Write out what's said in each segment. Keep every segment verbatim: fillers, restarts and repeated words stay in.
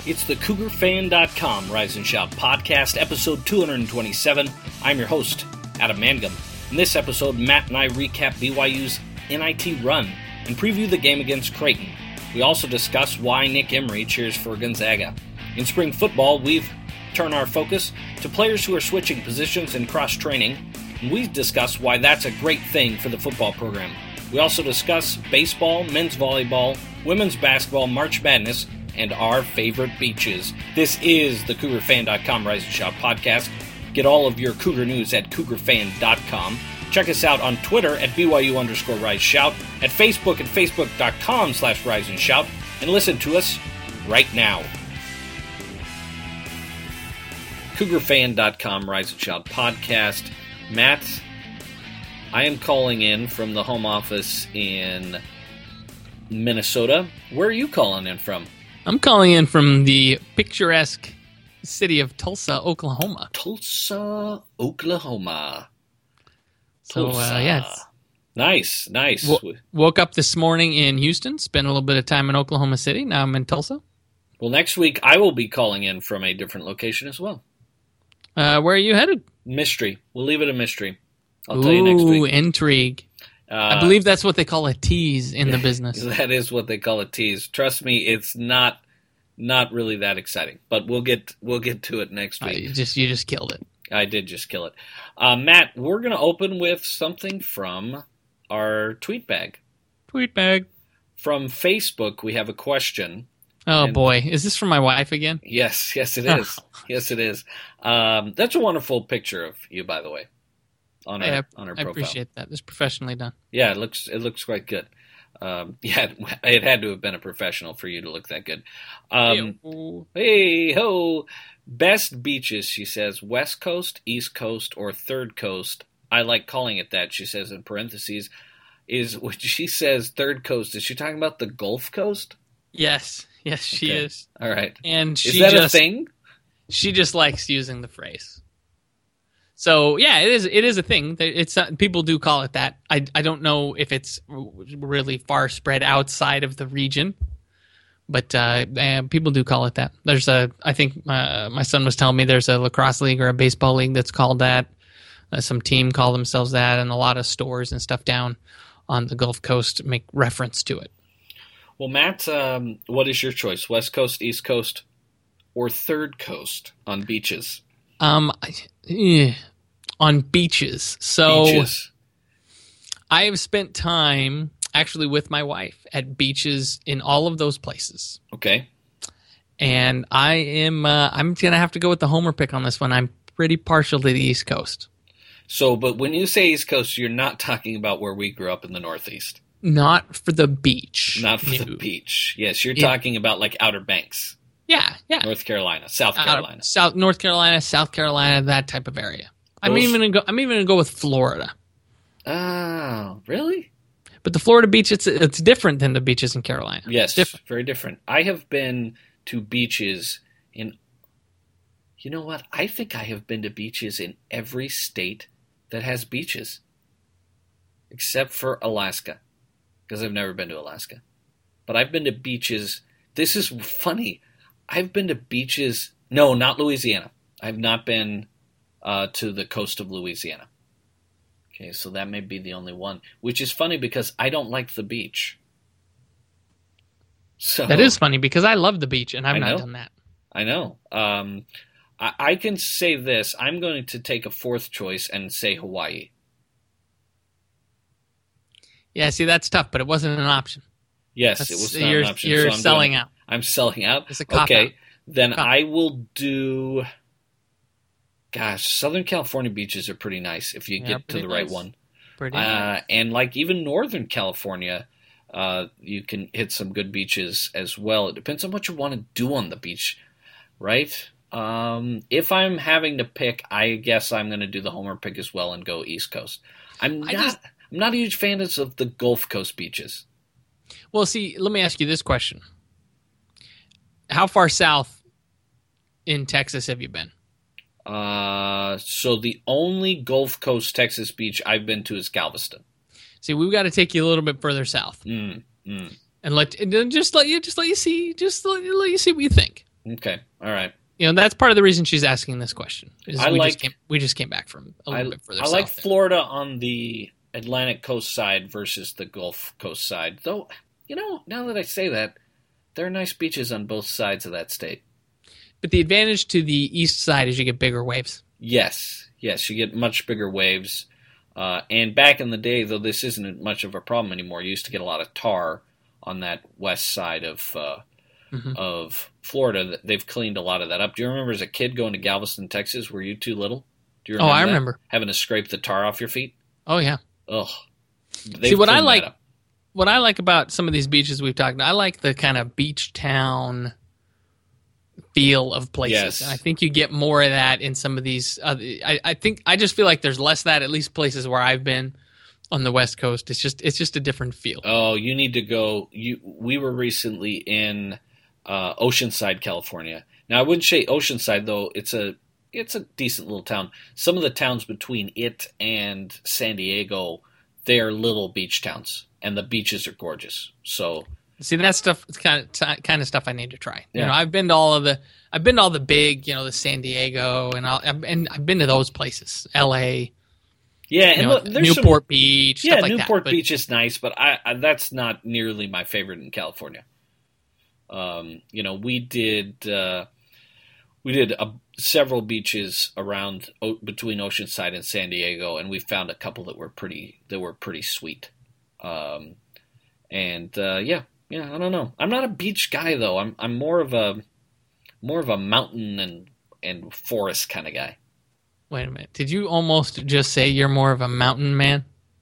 It's the Cougar Fan dot com Rise and Shout podcast, episode two twenty-seven. I'm your host, Adam Mangum. In this episode, Matt and I recap B Y U's N I T run and preview the game against Creighton. We also discuss why Nick Emery cheers for Gonzaga. In spring football, we've turned our focus to players who are switching positions and cross-training, and we discuss why that's a great thing for the football program. We also discuss baseball, men's volleyball, women's basketball, March Madness, and our favorite beaches. This is the Cougar Fan dot com Rise and Shout podcast. Get all of your Cougar news at Cougar Fan dot com. Check us out on Twitter at B Y U underscore Rise Shout, at Facebook at Facebook.com slash Rise and Shout, and listen to us right now. Cougar Fan dot com Rise and Shout podcast. Matt, I am calling in from the home office in Minnesota. Where are you calling in from? I'm calling in from the picturesque city of Tulsa, Oklahoma. Tulsa, Oklahoma. So, uh, yeah. It's, nice, nice. W- woke up this morning in Houston, spent a little bit of time in Oklahoma City. Now I'm in Tulsa. Well, next week I will be calling in from a different location as well. Uh, where are you headed? Mystery. We'll leave it a mystery. I'll Ooh, tell you next week. Intrigue. Uh, I believe that's what they call a tease in the business. That is what they call a tease. Trust me, it's not not really that exciting. But we'll get we'll get to it next week. Uh, you just you just killed it. I did just kill it. Uh, Matt, we're going to open with something from our tweet bag. Tweet bag. From Facebook, we have a question. Oh, and boy. Is this from my wife again? Yes, yes, it is. yes, it is. Um, that's a wonderful picture of you, by the way, on our, I, on our I profile. appreciate that. It's professionally done. Yeah, it looks it looks quite good. Um, yeah, it had to have been a professional for you to look that good. Um, hey, ho. Best beaches, she says, West Coast, East Coast, or Third Coast. I like calling it that, she says in parentheses. Is when she says Third Coast, is she talking about the Gulf Coast? Yes, yes, she okay. is. All right. And she is that just, a thing? She just likes using the phrase. So yeah, it is. It is a thing. It's uh, people do call it that. I I don't know if it's really far spread outside of the region, but uh, people do call it that. There's a. I think uh, my son was telling me there's a lacrosse league or a baseball league that's called that. Uh, some team call themselves that, and a lot of stores and stuff down on the Gulf Coast make reference to it. Well, Matt, um, what is your choice? West Coast, East Coast, or Third Coast on beaches? Um, eh, on beaches. So beaches. I have spent time actually with my wife at beaches in all of those places. Okay. And I am, uh, I'm going to have to go with the homer pick on this one. I'm pretty partial to the East Coast. So, but when you say East Coast, you're not talking about where we grew up in the Northeast. Not for the beach. Not for no. the beach. Yes, you're yeah. talking about like Outer Banks. Yeah, yeah. North Carolina, South Carolina, uh, South North Carolina, South Carolina, that type of area. Those... I'm even gonna go. I'm even gonna go with Florida. Oh, really? But the Florida beach, it's it's different than the beaches in Carolina. Yes, different. Very different. I have been to beaches in. You know what? I think I have been to beaches in every state that has beaches, except for Alaska, because I've never been to Alaska. But I've been to beaches. This is funny. I've been to beaches. No, not Louisiana. I've not been uh, to the coast of Louisiana. Okay, so that may be the only one, which is funny because I don't like the beach. So that is funny because I love the beach and I've I not know. done that. I know. Um, I, I can say this. I'm going to take a fourth choice and say Hawaii. Yeah, see, that's tough, but it wasn't an option. Yes, that's, it was not you're, an option. You're so I'm selling doing, out. I'm selling out. It's a cop okay, out. then cop. I will do. Gosh, Southern California beaches are pretty nice if you yeah, get to the nice. right one. Pretty uh, nice. And like even Northern California, uh, you can hit some good beaches as well. It depends on what you want to do on the beach, right? Um, if I'm having to pick, I guess I'm going to do the homer pick as well and go East Coast. I'm not. Just, I'm not a huge fan of the Gulf Coast beaches. Well, see, let me ask you this question. How far south in Texas have you been? Uh, so the only Gulf Coast Texas beach I've been to is Galveston. See, we've got to take you a little bit further south, mm, mm. and let and just let you just let you see just let, let you see what you think. Okay. All right. You know, that's part of the reason she's asking this question. Is I we like- just came, we just came back from a little I, bit further I south. like there. Florida on the Atlantic coast side versus the Gulf Coast side. Though, you know, now that I say that, there are nice beaches on both sides of that state. But the advantage to the east side is you get bigger waves. Yes. Yes, you get much bigger waves. Uh, and back in the day, though this isn't much of a problem anymore, you used to get a lot of tar on that west side of uh, Mm-hmm. of Florida. They've cleaned a lot of that up. Do you remember as a kid going to Galveston, Texas? Were you too little? Do you Oh, remember I that? remember. Having to scrape the tar off your feet? Oh, yeah. Ugh. They've See, what I cleaned that like, up. what I like about some of these beaches we've talked about, I like the kind of beach town feel of places. Yes. And I think you get more of that in some of these. Uh, I, I think I just feel like there's less of that, at least places where I've been on the West Coast. It's just it's just a different feel. Oh, you need to go. You. We were recently in uh, Oceanside, California. Now, I wouldn't say Oceanside, though. It's a it's a decent little town. Some of the towns between it and San Diego, they're little beach towns, and the beaches are gorgeous. So, See, that stuff it's kind of t- kind of stuff I need to try. Yeah. You know, I've been to all of the I've been to all the big, you know, the San Diego and all, and I've been to those places, L A, yeah, you and know, look, there's some- Newport Beach, Yeah, stuff like Newport that. But Beach is nice, but I, I that's not nearly my favorite in California. Um, you know, we did uh, we did uh, several beaches around o- between Oceanside and San Diego, and we found a couple that were pretty that were pretty sweet. Um, and uh, yeah, yeah, I don't know. I'm not a beach guy though. I'm I'm more of a more of a mountain and and forest kind of guy. Wait a minute, did you almost just say you're more of a mountain man?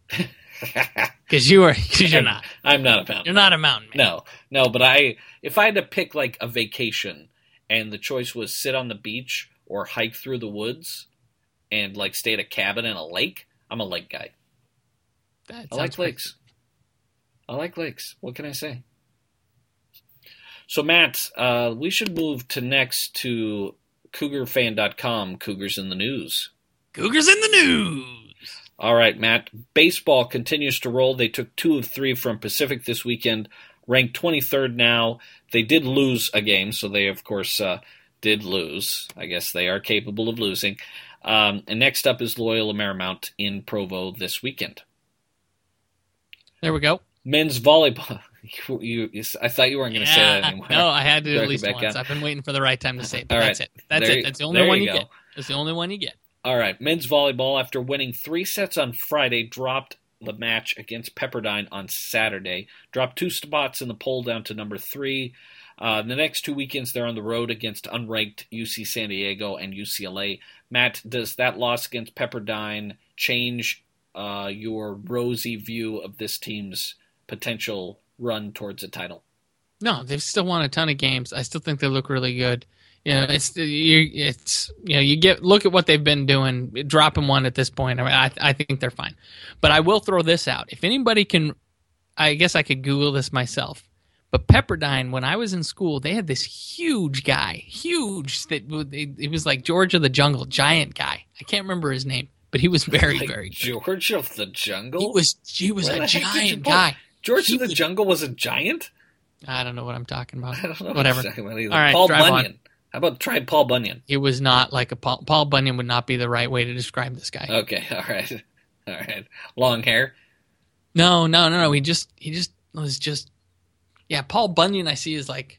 Because you are, because you're not. I'm not a mountain. You're not a mountain man. No, no, but I, if I had to pick like a vacation and the choice was sit on the beach or hike through the woods and like stay at a cabin in a lake, I'm a lake guy. That I sounds like pretty- lakes. I like lakes. What can I say? So Matt, uh, we should move to next to Cougar Fan dot com, Cougars in the News. Cougars in the news. All right, Matt. Baseball continues to roll. They took two of three from Pacific this weekend, ranked twenty-third now. They did lose a game, so they, of course, uh, did lose. I guess they are capable of losing. Um, and next up is Loyola Marymount in Provo this weekend. There we go. Men's volleyball. You, you, I thought you weren't going to say that anymore. No, I had to Better at least back once. on. I've been waiting for the right time to say it. But All that's right. it. That's There it. you- That's the only there one you you go. get. That's the only one you get. All right, men's volleyball, after winning three sets on Friday, dropped the match against Pepperdine on Saturday. Dropped two spots in the poll down to number three. Uh, the next two weekends, they're on the road against unranked U C San Diego and U C L A. Matt, does that loss against Pepperdine change uh, your rosy view of this team's potential run towards a title? No, they've still won a ton of games. I still think they look really good. You know, it's you. It's you know, you get look at what they've been doing, dropping one at this point. I mean, I, I think they're fine. But I will throw this out: if anybody can, I guess I could Google this myself. But Pepperdine, when I was in school, they had this huge guy, huge that it was like George of the Jungle, giant guy. I can't remember his name, but he was very, Like very good. George of the Jungle? He was he was Where a the heck did you giant put- guy. George he of the was- Jungle was a giant? I don't know what I'm talking about. I don't know Whatever. what you're talking about either. All right, Paul drive on. Bunyan. How about try Paul Bunyan? It was not like a Paul, Paul Bunyan would not be the right way to describe this guy. Okay, all right. All right. Long hair? No, no, no, no. He just he just was just yeah. Paul Bunyan, I see is like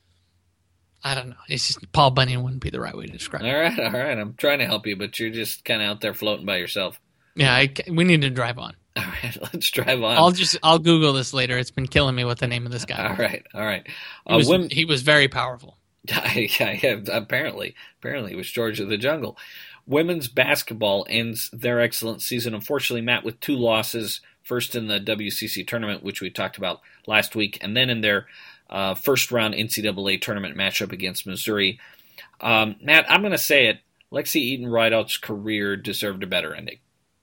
I don't know. It's just Paul Bunyan wouldn't be the right way to describe it. All right, all right. I'm trying to help you, but you're just kind of out there floating by yourself. Yeah, I, we need to drive on. All right, let's drive on. I'll just I'll Google this later. It's been killing me what the name of this guy. All right, all right. He Uh, was, women, he was very powerful. yeah, yeah, apparently, apparently it was George of the Jungle. Women's basketball ends their excellent season, unfortunately, Matt, with two losses. First in the W C C tournament, which we talked about last week, and then in their uh, first round N C double A tournament matchup against Missouri. Um, Matt, I'm going to say it. Lexi Eaton Rideout's career deserved a better ending.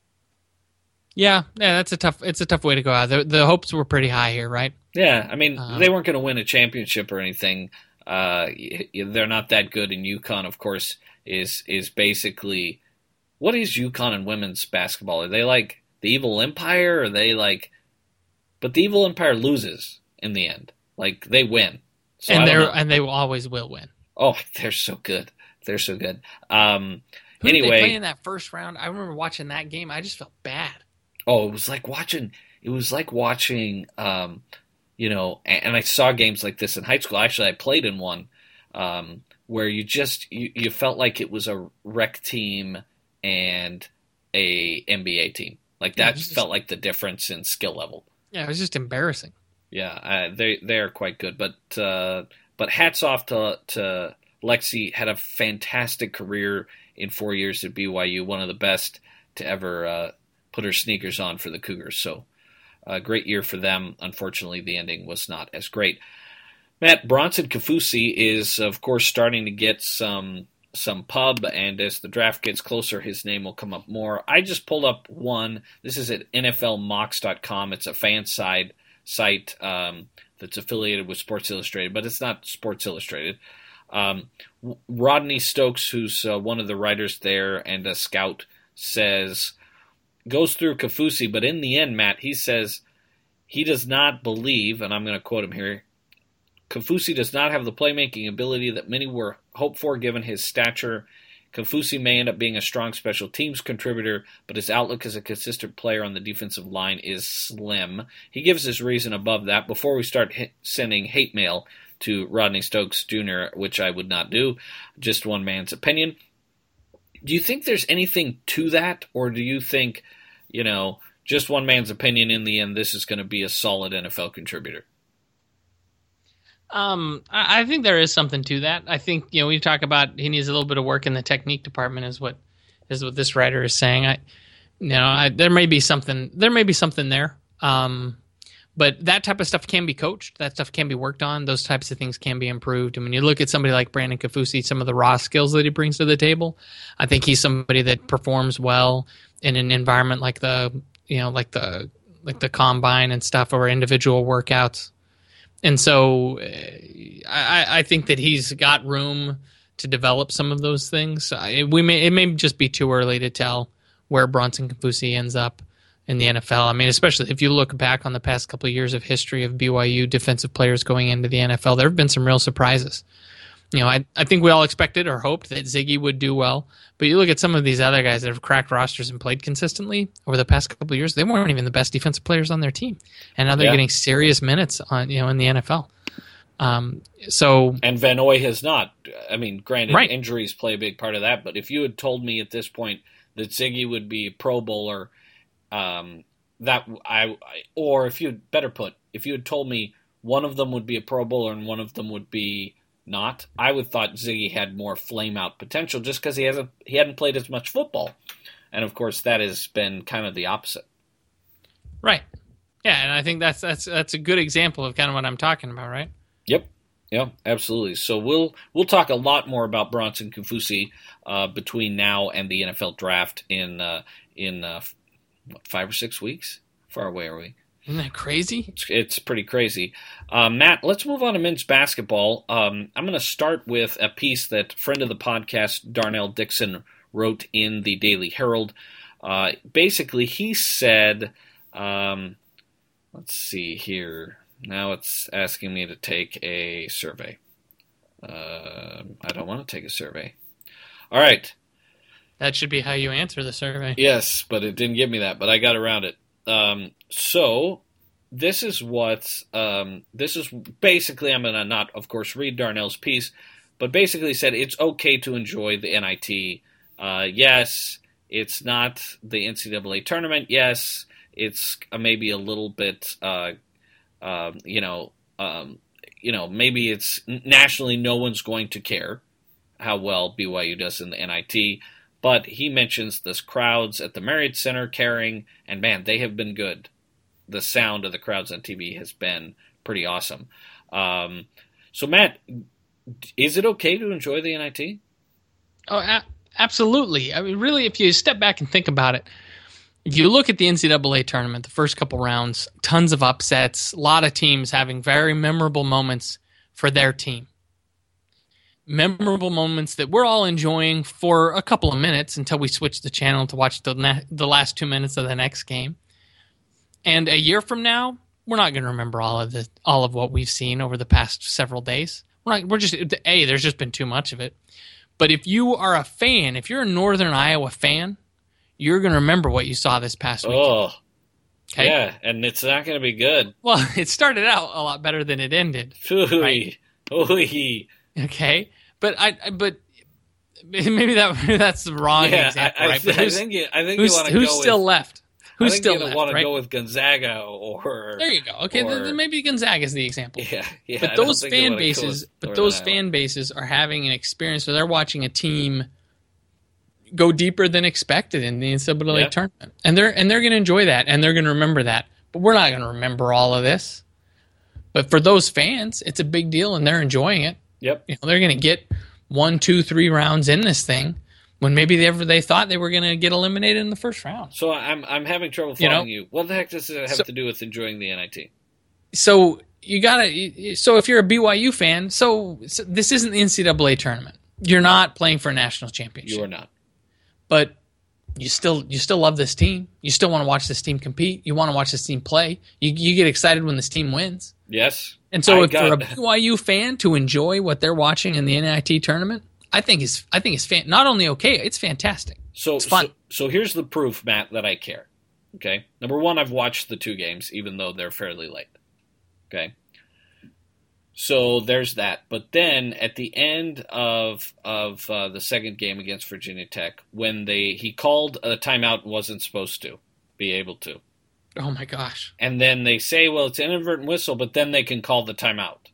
Yeah, yeah, that's a tough. It's a tough way to go out. The, the hopes were pretty high here, right? Yeah, I mean, Uh-huh. they weren't going to win a championship or anything. Uh, y- y- they're not that good, and UConn, of course, is is basically what is UConn in women's basketball? Are they like the Evil Empire? Or are they like? But the Evil Empire loses in the end. Like they win, so I and don't they're know. and they will always will win. Oh, they're so good. They're so good. Um, Who anyway, did they play in that first round? I remember watching that game. I just felt bad. Oh, it was like watching. It was like watching. Um, you know, and, and I saw games like this in high school. Actually, I played in one um, where you just you, you felt like it was a rec team and a N B A team. Like that yeah, felt just, like the difference in skill level. Yeah, it was just embarrassing. Yeah, uh, they they are quite good, but uh, but hats off to to Lexi. Had a fantastic career in four years at B Y U, one of the best to ever uh, put her sneakers on for the Cougars. So a great year for them. Unfortunately, the ending was not as great. Matt, Bronson Kaufusi is, of course, starting to get some some pub, and as the draft gets closer, his name will come up more. I just pulled up one. This is at N F L mocks dot com. It's a fan side site um, that's affiliated with Sports Illustrated, but it's not Sports Illustrated. Um, Rodney Stokes, who's uh, one of the writers there and a scout, says, goes through Kaufusi, but in the end, Matt, he says he does not believe, and I'm going to quote him here, Kaufusi does not have the playmaking ability that many were hoped for given his stature. Kaufusi may end up being a strong special teams contributor, but his outlook as a consistent player on the defensive line is slim. He gives his reason above that. Before we start hit, sending hate mail to Rodney Stokes Junior, which I would not do, just one man's opinion. Do you think there's anything to that, or do you think, you know, just one man's opinion in the end, this is going to be a solid N F L contributor? Um, I, I think there is something to that. I think, you know, we talk about he needs a little bit of work in the technique department is what is what this writer is saying. I, you know, I, there may be something there may be something there. Um, but that type of stuff can be coached. That stuff can be worked on. Those types of things can be improved. And when you look at somebody like Brandon Kaufusi, some of the raw skills that he brings to the table, I think he's somebody that performs well in an environment like the, you know, like the like the combine and stuff, or individual workouts. And so I, I think that he's got room to develop some of those things. I, we may it may just be too early to tell where Bronson Kaufusi ends up in the N F L. I mean, especially if you look back on the past couple of years of history of B Y U defensive players going into the N F L, there have been some real surprises. You know, I I think we all expected or hoped that Ziggy would do well, but you look at some of these other guys that have cracked rosters and played consistently over the past couple of years, they weren't even the best defensive players on their team, and now they're yeah. getting serious minutes on you know in the N F L. Um, so and Van Noy has not. I mean, granted, right. injuries play a big part of that, but if you had told me at this point that Ziggy would be a Pro Bowler, um, that I or if you better put, if you had told me one of them would be a Pro Bowler and one of them would be not, I would thought Ziggy had more flame out potential just because he hasn't he hadn't played as much football, and of course that has been kind of the opposite. Right. Yeah, and I think that's that's that's a good example of kind of what I'm talking about, right? Yep. Yeah, absolutely. So we'll we'll talk a lot more about Bronson Kaufusi uh, between now and the N F L draft in uh, in uh, what, five or six weeks. How far away are we? Isn't that crazy? It's, it's pretty crazy. Uh, Matt, let's move on to men's basketball. Um, I'm going to start with a piece that friend of the podcast, Darnell Dixon, wrote in the Daily Herald. Uh, basically, he said, um, let's see here. Now it's asking me to take a survey. Uh, I don't want to take a survey. All right. That should be how you answer the survey. Yes, but it didn't give me that, but I got around it. Um, so this is what, um, this is basically, I'm going to not, of course, read Darnell's piece, but basically said it's okay to enjoy the N I T. Uh, yes, it's not the N C double A tournament. Yes, it's uh, maybe a little bit, uh, uh, you know, um, you know, maybe it's nationally no one's going to care how well B Y U does in the N I T. But he mentions this crowds at the Marriott Center caring, and man, they have been good. The sound of the crowds on T V has been pretty awesome. Um, so, Matt, is it okay to enjoy the N I T? Oh, a- absolutely. I mean, really, if you step back and think about it, if you look at the N C double A tournament, the first couple rounds, tons of upsets, a lot of teams having very memorable moments for their team. Memorable moments that we're all enjoying for a couple of minutes until we switch the channel to watch the ne- the last two minutes of the next game. And a year from now, we're not going to remember all of the all of what we've seen over the past several days. We're, not, we're just a. There's just been too much of it. But if you are a fan, if you're a Northern Iowa fan, you're going to remember what you saw this past week. Oh, okay? Yeah, and it's not going to be good. Well, it started out a lot better than it ended. Ooh, right? ooh. Okay, but I, but maybe that maybe that's the wrong yeah, example, I, I, right? th- But I think you, I think who's, you want to who's go still with, left? Who's I think still you left? want to right? go with Gonzaga or There you go. Okay, or, then, then maybe Gonzaga is the example. Yeah, yeah. But I don't those think you fan wanna go bases, with but Northern those Iowa. fan bases are having an experience where they're watching a team go deeper than expected in the N C double A Yeah. tournament, and they're and they're going to enjoy that, and they're going to remember that. But we're not going to remember all of this. But for those fans, it's a big deal, and they're enjoying it. Yep. You know, they're going to get one, two, three rounds in this thing when maybe they ever they thought they were going to get eliminated in the first round. So I'm I'm having trouble You know? following you. What the heck does it have So- to do with enjoying the N I T? So you gotta. So if you're a B Y U fan, so, so this isn't the N C double A tournament. You're not playing for a national championship. You are not. But you still you still love this team. You still want to watch this team compete. You want to watch this team play. You you get excited when this team wins. Yes. And so I if got- for a B Y U fan to enjoy what they're watching in the N I T tournament, I think is I think it's fan- not only okay, it's fantastic. So, It's fun. so so here's the proof, Matt, that I care. Okay. Number one, I've watched the two games, even though they're fairly late. Okay. So there's that. But then at the end of of uh, the second game against Virginia Tech, when they he called a timeout and wasn't supposed to be able to, Oh my gosh. and then they say, well, it's an inadvertent whistle, but then they can call the timeout.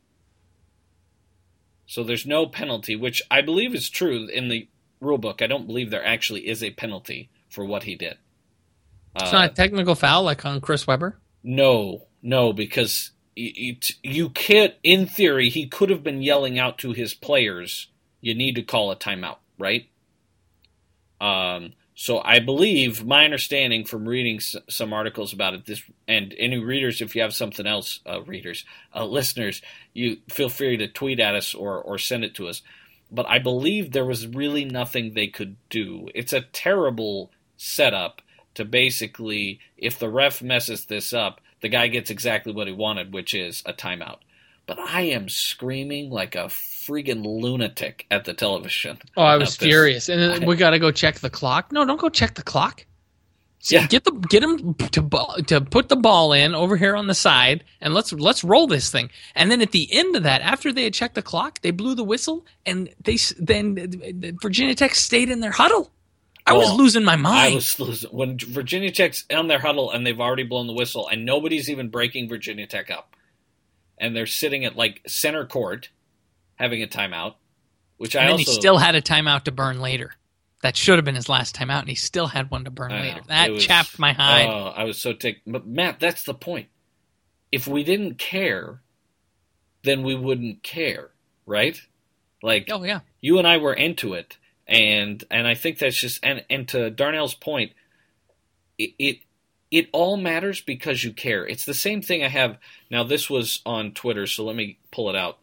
So there's no penalty, which I believe is true in the rule book. I don't believe there actually is a penalty for what he did. It's Uh, not a technical foul like on Chris Webber. No, no, because you, you can't, in theory, he could have been yelling out to his players, you need to call a timeout, right? Um, so I believe, my understanding from reading s- some articles about it, this and any readers, if you have something else, uh, readers, uh, listeners, you feel free to tweet at us or, or send it to us. But I believe there was really nothing they could do. It's a terrible setup to basically, if the ref messes this up, the guy gets exactly what he wanted, which is a timeout. But I am screaming like a freaking lunatic at the television. Oh, I was about this. furious. And then I- we got to go check the clock. No, don't go check the clock. See, Yeah. Get the get him to ball, to put the ball in over here on the side, and let's let's roll this thing. And then at the end of that, after they had checked the clock, they blew the whistle, and they s- then Virginia Tech stayed in their huddle. I was Well, losing my mind. I was losing. When Virginia Tech's on their huddle and they've already blown the whistle and nobody's even breaking Virginia Tech up. And they're sitting at like center court having a timeout, which and I then also he still had a timeout to burn later. That should have been his last timeout, and he still had one to burn I later. know. That It was- chapped my hide. Oh, I was so ticked. But Matt, that's the point. If we didn't care, then we wouldn't care, right? Like oh yeah. you and I were into it, and and I think that's just and and to Darnell's point, it, it it all matters because you care. It's the same thing I have now. This was on Twitter, so let me pull it out.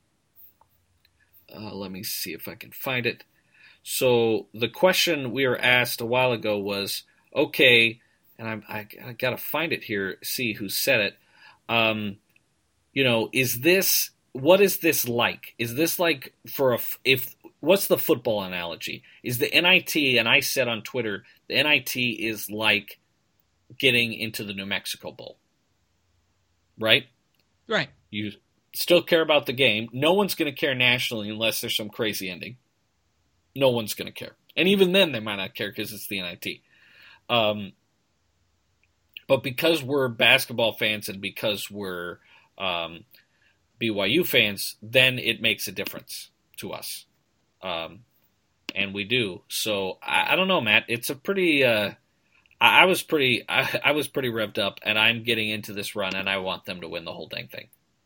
Uh, let me see if I can find it. So the question we were asked a while ago was, okay, and I'm, I I got to find it here, see who said it. Um, you know, is this what is this like? Is this like for a if what's the football analogy? Is the N I T, and I said on Twitter, the N I T is like getting into the New Mexico Bowl, right? Right. You still care about the game. No one's going to care nationally unless there's some crazy ending. No one's going to care. And even then, they might not care because it's the N I T. Um, but because we're basketball fans and because we're um, B Y U fans, then it makes a difference to us. Um, and we do. So, I, I don't know, Matt. It's a pretty... Uh, I, I was pretty I, I was pretty revved up, and I'm getting into this run, and I want them to win the whole dang thing.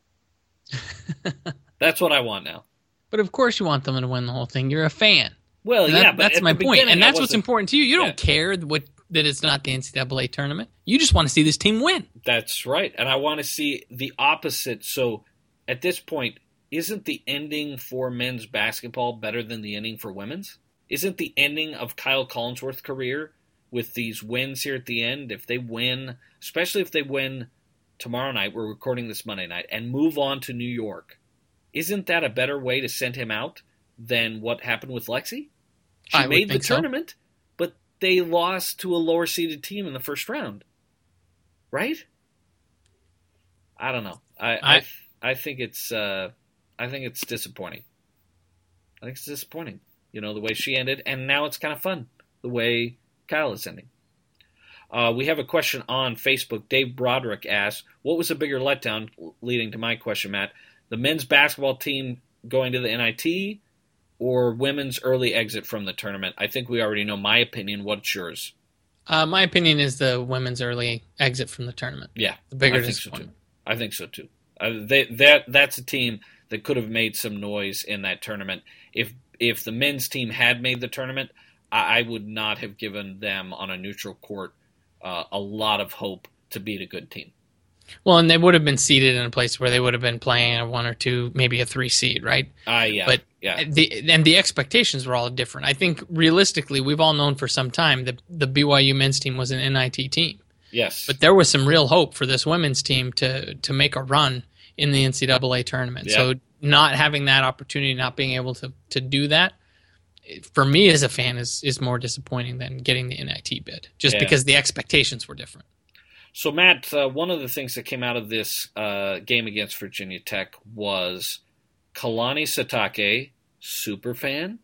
That's what I want now. But of course you want them to win the whole thing. You're a fan. Well, And yeah, that- but that's at my the point. beginning, And I that's what's wasn't- important to you. You Yeah. don't care what that it's not the N C double A tournament. You just want to see this team win. That's right. And I want to see the opposite. So at this point, isn't the ending for men's basketball better than the ending for women's? Isn't the ending of Kyle Collinsworth's career with these wins here at the end, if they win, especially if they win tomorrow night, we're recording this Monday night, and move on to New York, isn't that a better way to send him out than what happened with Lexi? She I would made the think so. tournament, but they lost to a lower seeded team in the first round. Right? I don't know. I I, I, I think it's uh, I think it's disappointing. I think it's disappointing. You know, the way she ended, and now it's kind of fun the way Kyle is ending. Uh, we have a question on Facebook. Dave Broderick asks, what was a bigger letdown, leading to my question, Matt? The men's basketball team going to the N I T or women's early exit from the tournament? I think we already know my opinion. What's yours? Uh, my opinion is the women's early exit from the tournament. Yeah, the bigger I think so disappointment. too. I think so too. Uh, they, that that's a team that could have made some noise in that tournament. If if the men's team had made the tournament, I, I would not have given them on a neutral court uh, a lot of hope to beat a good team. Well, and they would have been seated in a place where they would have been playing a one or two, maybe a three seed, right? Ah, uh, yeah, but yeah. The, and the expectations were all different. I think realistically, we've all known for some time that the B Y U men's team was an N I T team. Yes, but there was some real hope for this women's team to to make a run in the N C double A tournament. Yeah. So not having that opportunity, not being able to to do that, for me as a fan, is is more disappointing than getting the N I T bid, just yeah. because the expectations were different. So, Matt, uh, one of the things that came out of this uh, game against Virginia Tech was Kalani Sitake, super fan.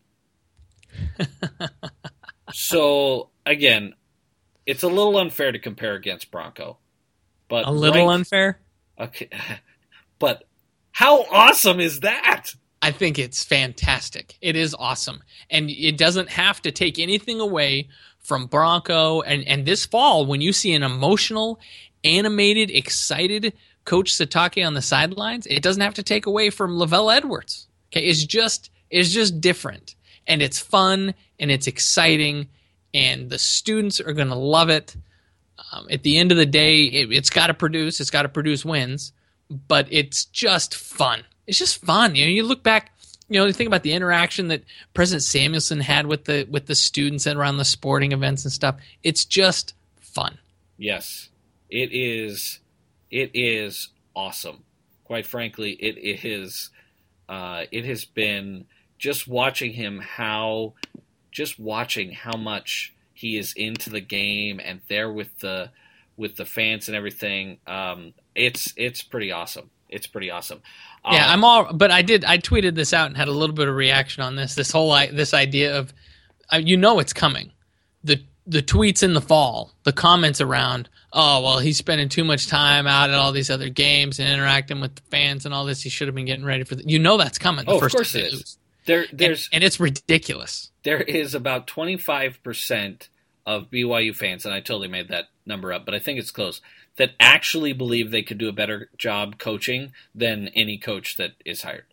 So, again, it's a little unfair to compare against Bronco. But a little right, unfair? Okay. But how awesome is that? I think it's fantastic. It is awesome. And it doesn't have to take anything away from Bronco. And, and this fall, when you see an emotional, animated, excited Coach Sitake on the sidelines, it doesn't have to take away from Lavelle Edwards. Okay, it's just it's just different. And it's fun, and it's exciting, and the students are going to love it. Um, at the end of the day, it, it's got to produce. It's got to produce wins. But it's just fun. It's just fun. You know, you look back, you know, you think about the interaction that President Samuelson had with the with the students and around the sporting events and stuff. It's just fun. Yes, it is. It is awesome. Quite frankly, it is. Uh, it has been just watching him how, just watching how much he is into the game and there with the with the fans and everything. Um, it's it's pretty awesome. It's pretty awesome. Um, Yeah, I'm all. But I did. I tweeted this out and had a little bit of reaction on this. This whole this idea of, uh, you know, it's coming. The the tweets in the fall, the comments around, oh well, he's spending too much time out at all these other games and interacting with the fans and all this. He should have been getting ready for. The, you know, that's coming. The oh, first of course time it they is. lose. There, there's and, and it's ridiculous. There is about twenty-five percent of B Y U fans, and I totally made that number up, but I think it's close, that actually believe they could do a better job coaching than any coach that is hired.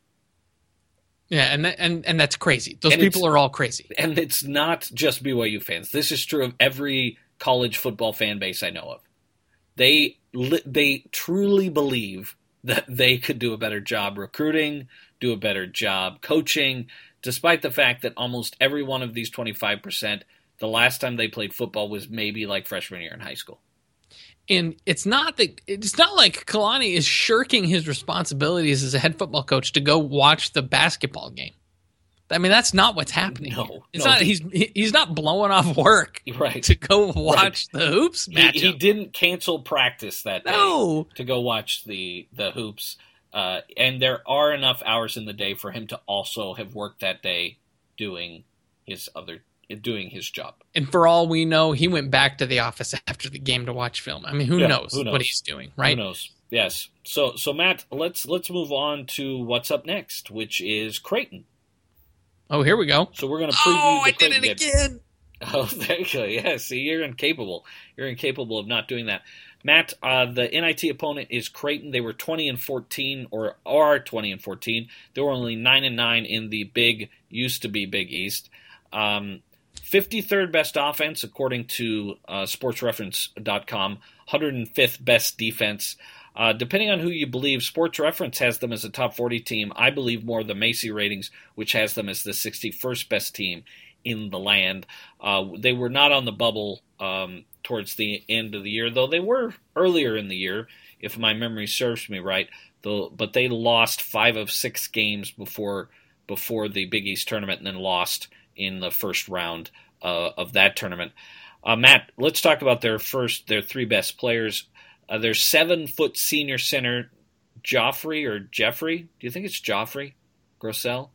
Yeah, and that, and and that's crazy. Those and people are all crazy. And it's not just B Y U fans. This is true of every college football fan base I know of. They they truly believe that they could do a better job recruiting, do a better job coaching, despite the fact that almost every one of these twenty-five percent, the last time they played football was maybe like freshman year in high school. And it's not that it's not like Kalani is shirking his responsibilities as a head football coach to go watch the basketball game. I mean, that's not what's happening. No, it's no, not. he, he's he's not blowing off work right. to go watch right. the hoops matchup. He, he didn't cancel practice that day no. to go watch the the hoops. Uh, and there are enough hours in the day for him to also have worked that day doing his other. doing his job. And for all we know, he went back to the office after the game to watch film. I mean, who, yeah, knows, who knows what he's doing, right? Who knows? Yes. So, so Matt, let's let's move on to what's up next, which is Creighton. Oh, here we go. So we're going to preview Oh, the I did Creighton it game. again. Oh, there you go. Yeah, see, you're incapable. You're incapable of not doing that. Matt, uh, the N I T opponent is Creighton. They were twenty and fourteen, or are twenty and fourteen. They were only nine and nine in the big, used to be Big East. Um, fifty-third best offense, according to uh, sports reference dot com. one hundred fifth best defense. Uh, depending on who you believe, Sports Reference has them as a top forty team. I believe more the Macy ratings, which has them as the sixty-first best team in the land. Uh, they were not on the bubble um, towards the end of the year, though they were earlier in the year. if my memory serves me right. The, but they lost five of six games before before the Big East tournament, and then lost in the first round uh, of that tournament. Uh, Matt, let's talk about their first their three best players. Uh, their seven foot senior center, Joffrey or Jeffrey. Do you think it's Joffrey Grosel?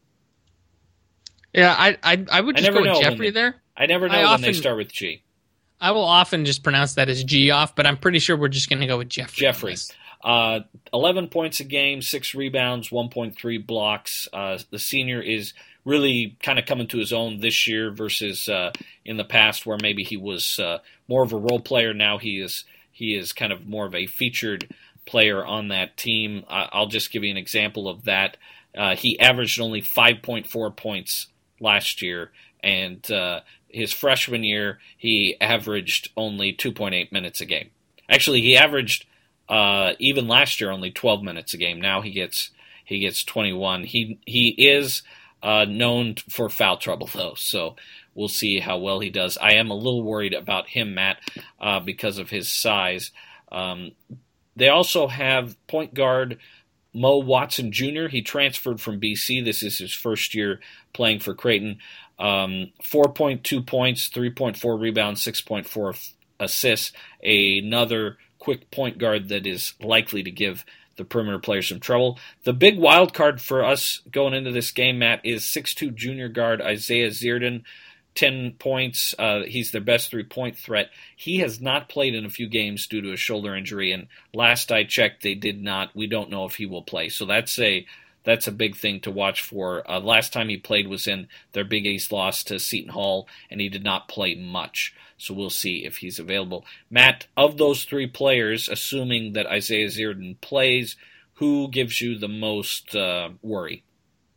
Yeah, I I, I would just I never go with know Jeffrey they, there. I never know I when often, they start with G. I will often just pronounce that as G off, but I'm pretty sure we're just going to go with Jeffrey. Jeffrey. Uh, eleven points a game, six rebounds, one point three blocks. Uh, the senior is really kind of coming to his own this year versus uh, in the past where maybe he was uh, more of a role player. Now he is he is kind of more of a featured player on that team. Uh, I'll just give you an example of that. Uh, he averaged only five point four points last year, and uh, his freshman year he averaged only two point eight minutes a game. Actually, he averaged uh, even last year only twelve minutes a game. Now he gets he gets twenty-one. He he is uh, known for foul trouble though, so we'll see how well he does. I am a little worried about him, Matt, uh, because of his size. Um, they also have point guard Mo Watson Junior He transferred from B C. This is his first year playing for Creighton. Um, four point two points, three point four rebounds, six point four assists. Another quick point guard that is likely to give the perimeter players some trouble. The big wild card for us going into this game, Matt, is six foot two junior guard Isaiah Zierden. ten points. Uh, he's their best three-point threat. He has not played in a few games due to a shoulder injury, and last I checked, they did not. We don't know if he will play. So that's a that's a big thing to watch for. Uh, last time he played was in their Big East loss to Seton Hall, and he did not play much. So we'll see if he's available. Matt, of those three players, assuming that Isaiah Zierden plays, who gives you the most uh, worry?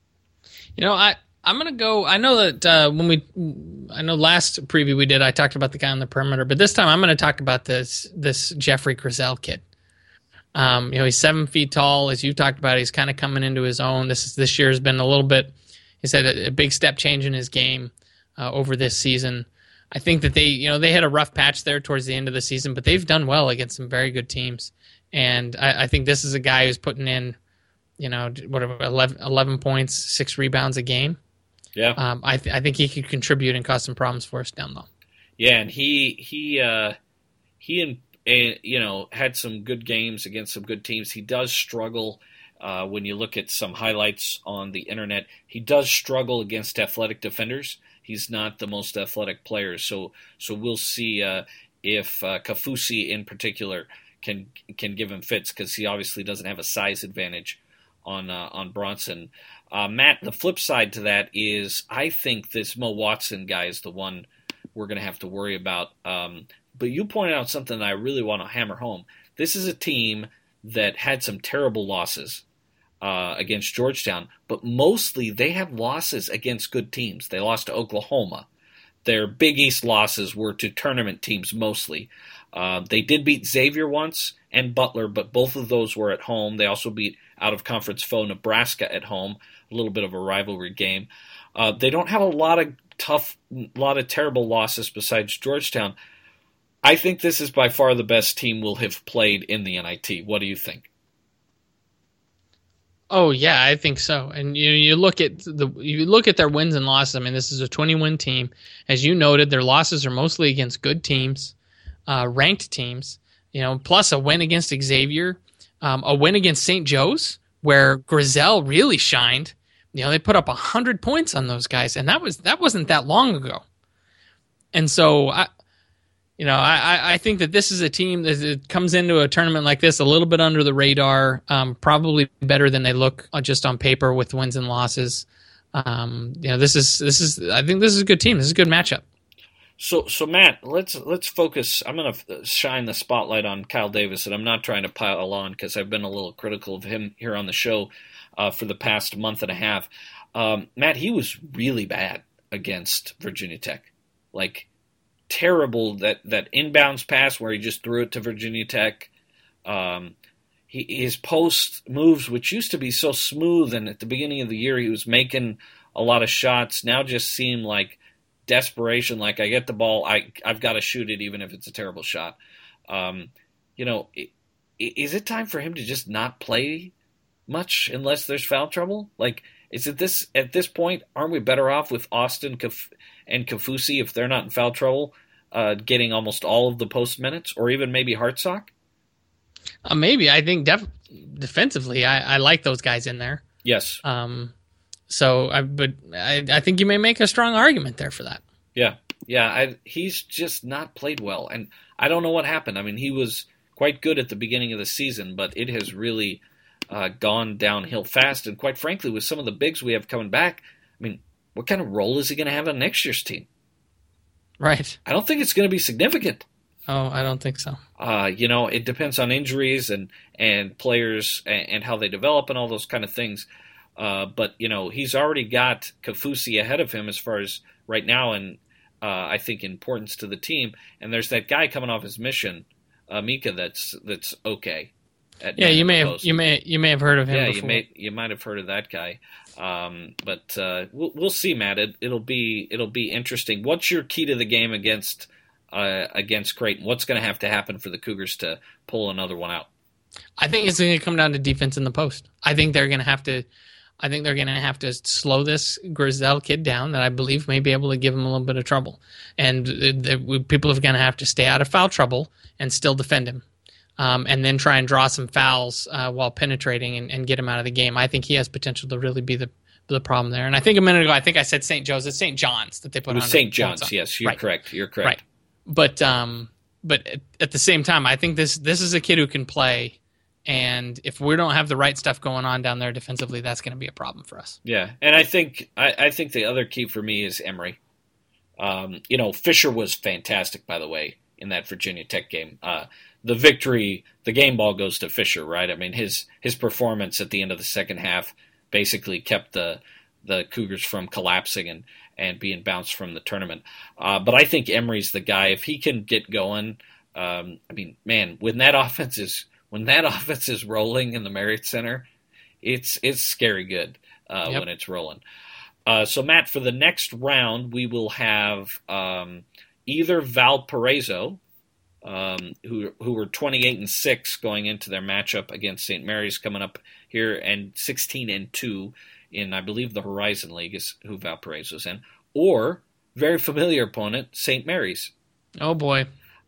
You know, I... I'm going to go, I know that uh, when we, I know last preview we did, I talked about the guy on the perimeter, but this time I'm going to talk about this this Jeffrey Grosel kid. Um, you know, he's seven feet tall, as you talked about. He's kind of coming into his own. This is, this year has been a little bit, he's had a, a big step change in his game uh, over this season. I think that they, you know, they had a rough patch there towards the end of the season, but they've done well against some very good teams. And I, I think this is a guy who's putting in, you know, whatever, eleven, eleven points, six rebounds a game. Yeah, um, I, th- I think he could contribute and cause some problems for us down low. Yeah, and he he uh, he and uh, you know had some good games against some good teams. He does struggle uh, when you look at some highlights on the internet. He does struggle against athletic defenders. He's not the most athletic player, so so we'll see uh, if uh, Kafusi in particular can can give him fits because he obviously doesn't have a size advantage on uh, on Bronson. Uh, Matt, the flip side to that is I think this Mo Watson guy is the one we're going to have to worry about. Um, but you pointed out something that I really want to hammer home. This is a team that had some terrible losses uh, against Georgetown, but mostly they have losses against good teams. They lost to Oklahoma. Their Big East losses were to tournament teams mostly. Uh, they did beat Xavier once and Butler, but both of those were at home. They also beat out-of-conference foe Nebraska at home, a little bit of a rivalry game. Uh, they don't have a lot of tough, lot of terrible losses besides Georgetown. I think this is by far the best team we'll have played in the N I T. What do you think? Oh yeah, I think so. And you you look at the you look at their wins and losses. I mean, this is a twenty-win team. As you noted, their losses are mostly against good teams, uh, ranked teams. You know, plus a win against Xavier, um, a win against Saint Joe's, where Grosel really shined. You know, they put up a hundred points on those guys, and that was that wasn't that long ago. And so, I, you know, I, I think that this is a team that it comes into a tournament like this a little bit under the radar, um, probably better than they look just on paper with wins and losses. Um, you know, this is this is I think this is a good team. This is a good matchup. So, so Matt, let's let's focus. I'm going to shine the spotlight on Kyle Davis, and I'm not trying to pile on because I've been a little critical of him here on the show uh, for the past month and a half. Um, Matt, he was really bad against Virginia Tech, like terrible. That that inbounds pass where he just threw it to Virginia Tech. Um, he, his post moves, which used to be so smooth, and at the beginning of the year he was making a lot of shots, now just seem like desperation, like I get the ball, I, I've got to shoot it even if it's a terrible shot. Um, you know, it, is it time for him to just not play much unless there's foul trouble? Like, is it this at this point? Aren't we better off with Austin Kaf- and Kafusi if they're not in foul trouble, uh, getting almost all of the post minutes, or even maybe Hartsock? Uh, maybe I think def- defensively, I, I like those guys in there. Yes. Um. So, I, but I, I think you may make a strong argument there for that. Yeah, yeah. I, he's just not played well, and I don't know what happened. I mean, he was quite good at the beginning of the season, but it has really uh, gone downhill fast. And quite frankly, with some of the bigs we have coming back, I mean, what kind of role is he going to have on next year's team? Right. I don't think it's going to be significant. Oh, I don't think so. Uh, you know, it depends on injuries and, and players and, and how they develop and all those kind of things. Uh, but, you know, he's already got Kafusi ahead of him as far as right now and uh, I think importance to the team. And there's that guy coming off his mission, uh, Mika, that's that's okay. At yeah, you may have you may you may have heard of him. Yeah, before. you may you might have heard of that guy. Um, but uh, we'll we'll see, Matt. It, it'll be it'll be interesting. What's your key to the game against uh, against Creighton? What's going to have to happen for the Cougars to pull another one out? I think it's going to come down to defense in the post. I think they're going to have to. I think they're going to have to slow this Grizel kid down that I believe may be able to give him a little bit of trouble. And the, the, people are going to have to stay out of foul trouble and still defend him. Um, and then try and draw some fouls uh, while penetrating and, and get him out of the game. I think he has potential to really be the the problem there. And I think a minute ago, I think I said Saint Joe's. It's Saint John's that they put it was on. Saint John's, yes. You're right. correct. You're correct. Right. But, um, but at, at the same time, I think this this is a kid who can play. And if we don't have the right stuff going on down there defensively, that's going to be a problem for us. Yeah, and I think I, I think the other key for me is Emery. Um, you know, Fisher was fantastic, by the way, in that Virginia Tech game. Uh, the victory, the game ball goes to Fisher, right? I mean, his his performance at the end of the second half basically kept the the Cougars from collapsing and, and being bounced from the tournament. Uh, but I think Emery's the guy. If he can get going, um, I mean, man, when that offense is when that offense is rolling in the Marriott Center, it's it's scary good uh, yep. when it's rolling. Uh, so, Matt, for the next round, we will have um, either Valparaiso, um, who who were twenty-eight and six going into their matchup against Saint Mary's coming up here, and sixteen and two in, I believe, the Horizon League is who Valparaiso's in, or very familiar opponent, Saint Mary's. Oh boy,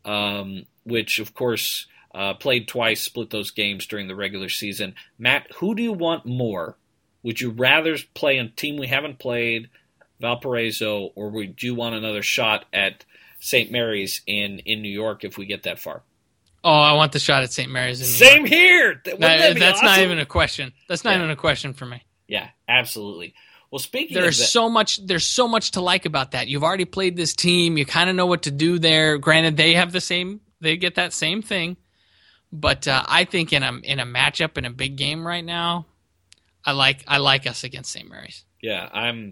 um, which of course uh, played twice, split those games during the regular season. Matt, who do you want more? Would you rather play a team we haven't played, Valparaiso, or would you want another shot at Saint Mary's in, in New York if we get that far? Oh, I want the shot at Saint Mary's in New Same York. here! Wouldn't that, that be that's awesome? not even a question. That's not Yeah. even a question for me. Yeah, absolutely. Well, speaking There's of that, so much. There's so much to like about that. You've already played this team. You kind of know what to do there. Granted, they have the same. They get that same thing, but uh, I think in a in a matchup in a big game right now, I like I like us against Saint Mary's. yeah, I'm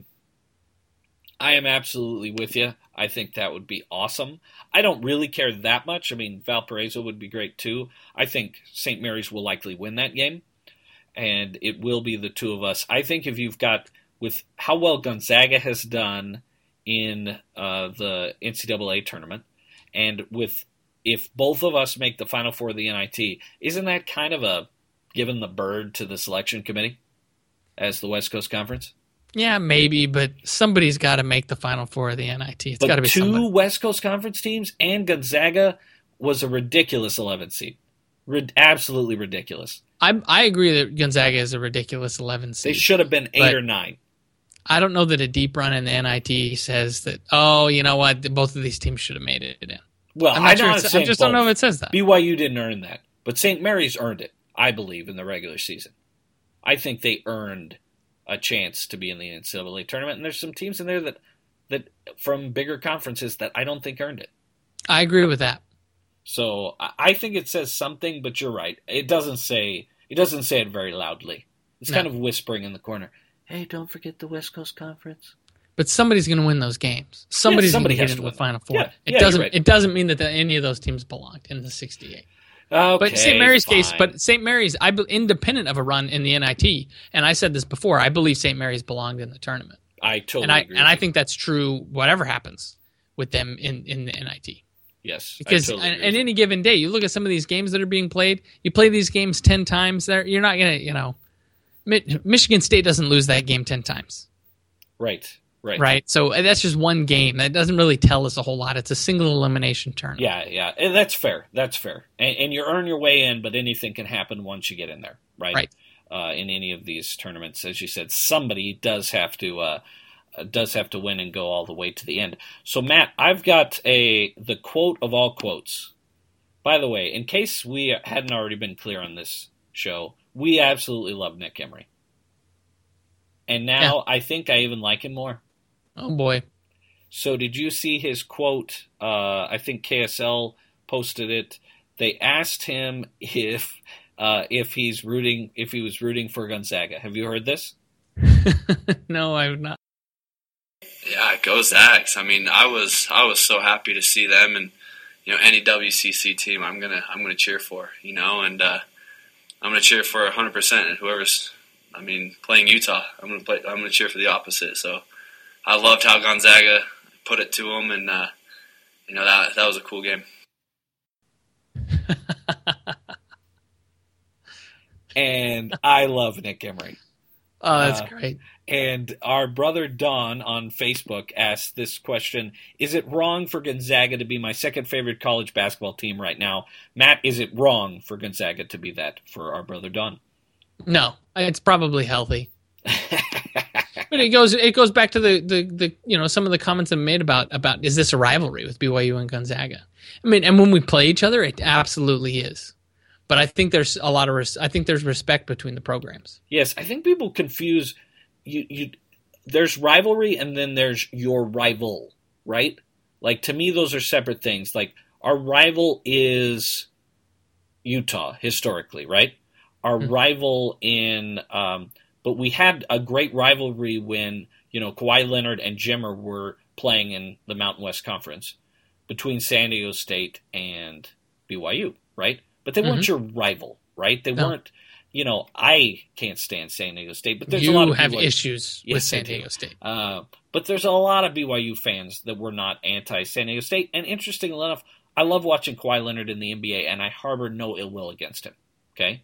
I am absolutely with you. I think that would be awesome. I don't really care that much. I mean, Valparaiso would be great too. I think Saint Mary's will likely win that game, and it will be the two of us. I think if you've got, with how well Gonzaga has done in uh, the N C double A tournament, and with if both of us make the Final Four of the N I T, isn't that kind of a giving the bird to the selection committee as the West Coast Conference? Yeah, maybe, but somebody's got to make the Final Four of the N I T. It's But got to be two somebody. West Coast Conference teams and Gonzaga was a ridiculous eleventh seed. Rid- absolutely ridiculous. I I agree that Gonzaga is a ridiculous eleven seed. They should have been eight But- or nine. I don't know that a deep run in the N I T says that. Oh, you know what? Both of these teams should have made it in. Well, I'm I'm not sure. not it's- saying I just both. don't know if it says that. B Y U didn't earn that, but Saint Mary's earned it, I believe, in the regular season. I think they earned a chance to be in the N C double A tournament, and there's some teams in there that, that from bigger conferences that I don't think earned it. I agree with that. So I I think it says something, but you're right. It doesn't say it doesn't say it very loudly. It's No. kind of whispering in the corner. Hey, don't forget the West Coast Conference. But somebody's going to win those games. Somebody's somebody going to has get to into win the Final them. Four. Yeah, it yeah, you're doesn't. right. It doesn't mean that the, any of those teams belonged in the sixty-eight. Okay, But Saint Mary's case, fine. but Saint Mary's, I be, independent of a run in the N I T, and I said this before. I believe Saint Mary's belonged in the tournament, I totally and I agree. and with I you. think that's true. Whatever happens with them in, in the N I T. Yes. Because totally on, on any given day, you look at some of these games that are being played. You play these games ten times. There, you're not gonna, you know, Mi- Michigan State doesn't lose that game ten times. Right. Right. Right. So uh, that's just one game. That doesn't really tell us a whole lot. It's a single elimination tournament. Yeah, yeah. And that's fair. That's fair. And, and you earn your way in, but anything can happen once you get in there, right? Right. Uh, in any of these tournaments, as you said, somebody does have to uh, does have to win and go all the way to the end. So, Matt, I've got a the quote of all quotes. By the way, in case we hadn't already been clear on this show, we absolutely love Nick Emery. And now yeah. I think I even like him more. Oh, boy. So did you see his quote? Uh, I think K S L posted it. They asked him if uh, if he's rooting if he was rooting for Gonzaga. Have you heard this? No, I've not. Yeah, go Zags. I mean, I was I was so happy to see them, and you know, any W C C team I'm gonna I'm gonna cheer for. You know, and uh, I'm gonna cheer for one hundred percent. And whoever's, I mean, playing Utah, I'm gonna play. I'm gonna cheer for the opposite. So I loved how Gonzaga put it to them, and uh, you know that that was a cool game. And I love Nick Emery. Oh, that's uh, great. And our brother Don on Facebook asked this question: is it wrong for Gonzaga to be my second favorite college basketball team right now? Matt, is it wrong for Gonzaga to be that for our brother Don? No, it's probably healthy. But it goes it goes back to the, the, the you know some of the comments I made about about is this a rivalry with B Y U and Gonzaga? I mean, and when we play each other, it absolutely is. But I think there's a lot of res- I think there's respect between the programs. Yes, I think people confuse you. You there's rivalry and then there's your rival, right? Like to me, those are separate things. Like our rival is Utah historically, right? Our mm-hmm. rival in um, But we had a great rivalry when, you know, Kawhi Leonard and Jimmer were playing in the Mountain West Conference between San Diego State and B Y U, right? But they mm-hmm. weren't your rival, right? They no. weren't, you know, I can't stand San Diego State, but there's you a lot of have B Y U issues yes, with San Diego State. Uh, but there's a lot of B Y U fans that were not anti-San Diego State. And interestingly enough, I love watching Kawhi Leonard in the N B A, and I harbor no ill will against him, okay?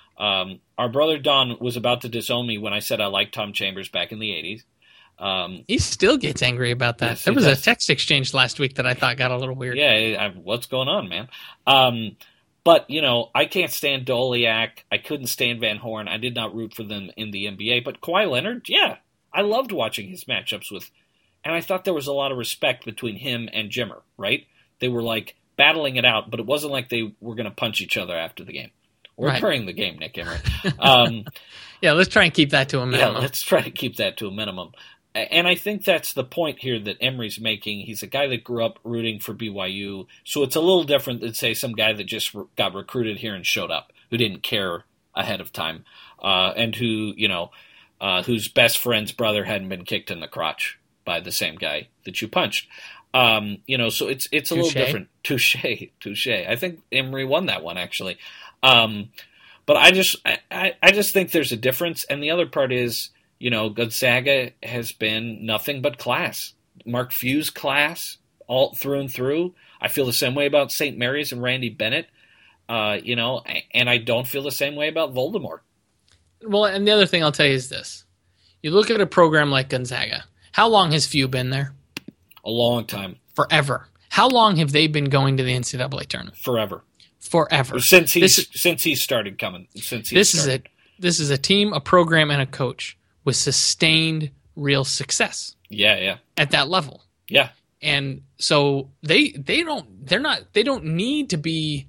Um, our brother Don was about to disown me when I said I liked Tom Chambers back in the eighties. Um, he still gets angry about that. Yes, there was does. a text exchange last week that I thought got a little weird. Yeah, I, what's going on, man? Um, but, you know, I can't stand Doliak. I couldn't stand Van Horn. I did not root for them in the N B A. But Kawhi Leonard, yeah, I loved watching his matchups with, and I thought there was a lot of respect between him and Jimmer, right? They were, like, battling it out, but it wasn't like they were going to punch each other after the game. Or right. during the game, Nick Emery. Um, yeah, let's try and keep that to a minimum. Yeah, let's try to keep that to a minimum. And I think that's the point here that Emery's making. He's a guy that grew up rooting for B Y U, so it's a little different than, say, some guy that just re- got recruited here and showed up, who didn't care ahead of time, uh, and who, you know, uh, whose best friend's brother hadn't been kicked in the crotch by the same guy that you punched. Um, you know, so it's it's a Touché. little different. Touche, touche. I think Emery won that one, actually. Um, but I just I, I just think there's a difference, and the other part is, you know, Gonzaga has been nothing but class. Mark Few's class, all through and through. I feel the same way about Saint Mary's and Randy Bennett, uh, you know, and I don't feel the same way about Voldemort. Well, and the other thing I'll tell you is this. You look at a program like Gonzaga. How long has Few been there? A long time. Forever. How long have they been going to the N C double A tournament? Forever. Forever. Since he this, since he started coming. Since he this started. is a this is a team, a program, and a coach with sustained real success. Yeah, yeah. At that level. Yeah. And so they they don't they're not they don't need to be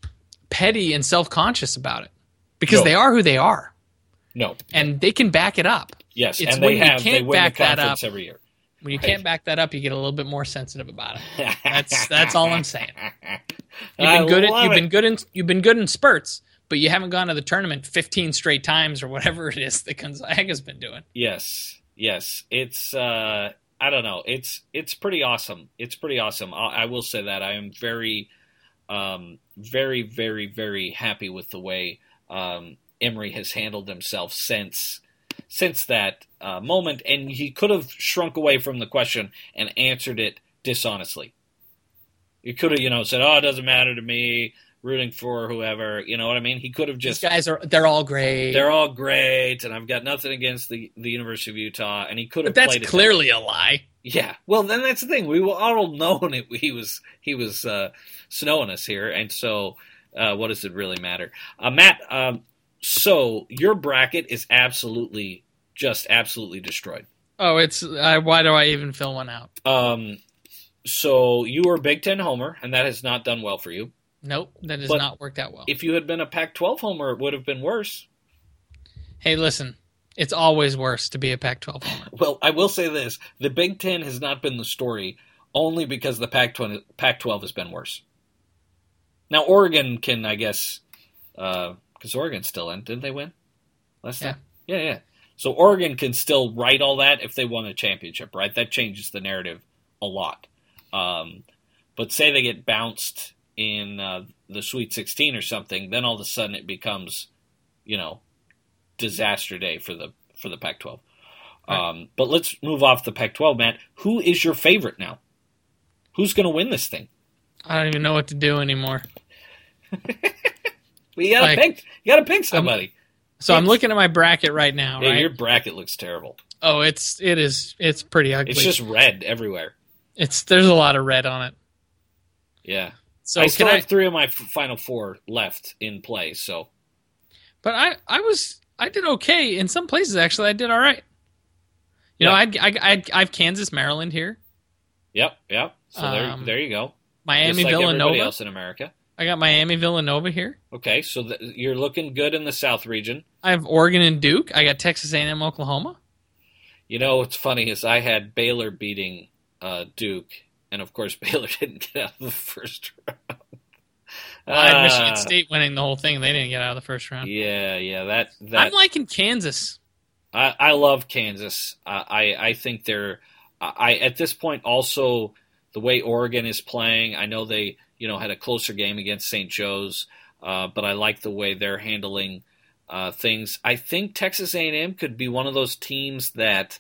petty and self-conscious about it because no. they are who they are. No. And they can back it up. Yes, it's and when they you have can't they win back the that conference up, every year. When you right. can't back that up, you get a little bit more sensitive about it. That's that's all I'm saying. You've I been good love at, you've it. been good in you've been good in spurts, but you haven't gone to the tournament fifteen straight times or whatever it is that Gonzaga's been doing. Yes. Yes. It's uh I don't know. It's it's pretty awesome. It's pretty awesome. I, I will say that I am very um very very very happy with the way um Emery has handled himself since since that uh, moment, and he could have shrunk away from the question and answered it dishonestly. He could have, you know, said, "Oh, it doesn't matter to me, rooting for whoever." You know what I mean? He could have just. These guys are they're all great. They're all great, and I've got nothing against the, the University of Utah. And he could have. But that's played clearly it a lie. Yeah. Well, then that's the thing. We all known it. He was he was uh, snowing us here, and so uh, what does it really matter, uh, Matt? Um, so your bracket is absolutely just absolutely destroyed. Oh, it's uh, why do I even fill one out? Um. So you were a Big Ten homer, and that has not done well for you. Nope, that has But not worked out well. If you had been a Pac twelve homer, it would have been worse. Hey, listen, it's always worse to be a Pac twelve homer. Well, I will say this. The Big Ten has not been the story only because the Pac twelve has been worse. Now, Oregon can, I guess, because uh, Oregon's still in. Didn't they win last Yeah. time? Yeah, yeah. So Oregon can still write all that if they won a championship, right? That changes the narrative a lot. Um, but say they get bounced in uh, the Sweet sixteen or something, then all of a sudden it becomes, you know, disaster day for the for the Pac twelve. Right. Um, but let's move off the Pac twelve, Matt. Who is your favorite now? Who's going to win this thing? I don't even know what to do anymore. Well, you got to Like, pick. You got to pick somebody. So I'm looking at my bracket right now, Yeah, right? your bracket looks terrible. Oh, it's it is it's pretty ugly. It's just red everywhere. It's there's a lot of red on it. Yeah. So I can still I? have three of my f- final four left in play. So But I I was I did okay in some places. Actually, I did all right. You know, Yeah. I I I I have Kansas, Maryland here. yep, yep. So there, Um, there you go. Miami, Just like everybody Villanova. else in America. I got Miami, Villanova here. Okay, so th- you're looking good in the South region. I have Oregon and Duke. I got Texas A and M, Oklahoma. You know what's funny is I had Baylor beating uh, Duke, and of course Baylor didn't get out of the first round. Well, I had Michigan Ah, State winning the whole thing. They didn't get out of the first round. Yeah, yeah. That that I'm liking Kansas. I, I love Kansas. I, I I think they're I at this point also the way Oregon is playing. I know they you know had a closer game against Saint Joe's, uh, but I like the way they're handling uh, things. I think Texas A and M could be one of those teams that